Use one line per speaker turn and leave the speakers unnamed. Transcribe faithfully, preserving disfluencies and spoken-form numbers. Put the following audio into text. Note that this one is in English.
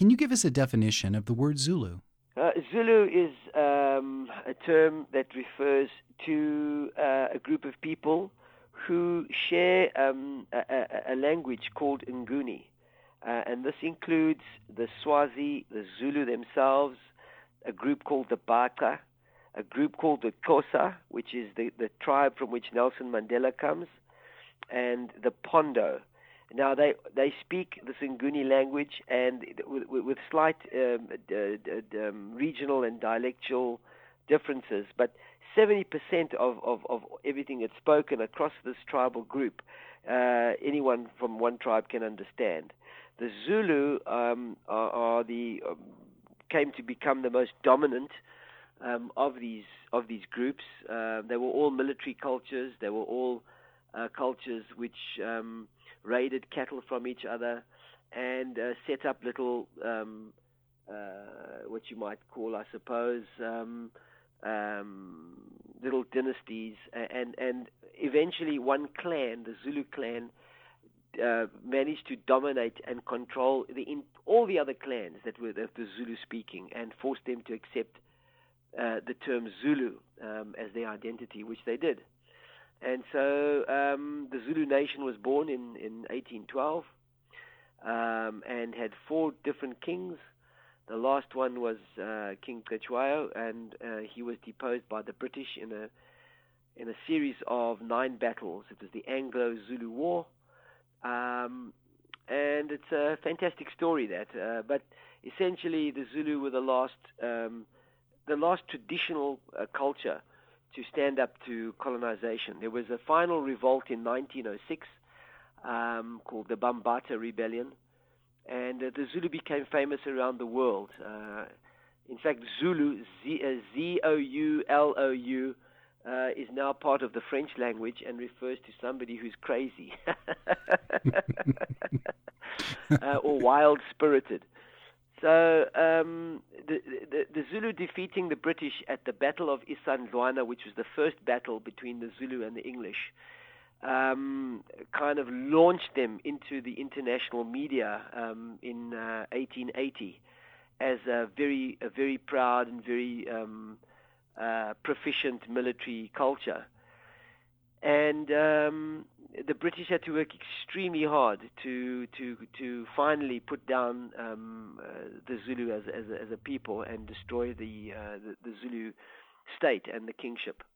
can you give us a definition of the word Zulu?
Uh, Zulu is um, a term that refers to uh, a group of people who share um, a, a, a language called Nguni. Uh, and this includes the Swazi, the Zulu themselves, a group called the Baka, a group called the Xhosa, which is the, the tribe from which Nelson Mandela comes, and the Pondo. Now, they they speak the Nguni language, and with, with slight um, d- d- um, regional and dialectual differences, but seventy percent of, of, of everything that's spoken across this tribal group, uh, anyone from one tribe can understand. The Zulu um, are, are the um, came to become the most dominant um, of these of these groups. Uh, they were all military cultures. They were all uh, cultures which um, raided cattle from each other and uh, set up little, um, uh, what you might call, I suppose, um, um, little dynasties. And, and eventually one clan, the Zulu clan, uh, managed to dominate and control the in, all the other clans that were the, the Zulu-speaking and force them to accept uh, the term Zulu um, as their identity, which they did. And so um, the Zulu nation was born in, in eighteen twelve um, and had four different kings. The last one was uh, King Cetshwayo, and uh, he was deposed by the British in a in a series of nine battles. It was the Anglo-Zulu War, um, and it's a fantastic story. That, uh, but essentially, the Zulu were the last um, the last traditional uh, culture to stand up to colonization. There was a final revolt in nineteen oh six um, called the Bambata Rebellion, and uh, the Zulu became famous around the world. Uh, in fact, Zulu, Z, uh, Z O U L O U, uh, is now part of the French language and refers to somebody who's crazy uh, or wild-spirited. So um, the, the, the Zulu defeating the British at the Battle of Isandlwana, which was the first battle between the Zulu and the English, um, kind of launched them into the international media um, in uh, eighteen eighty as a very, a very proud and very um, uh, proficient military culture. And um, the British had to work extremely hard to to to finally put down um, uh, the Zulu as as a, as a people and destroy the, uh, the the Zulu state and the kingship.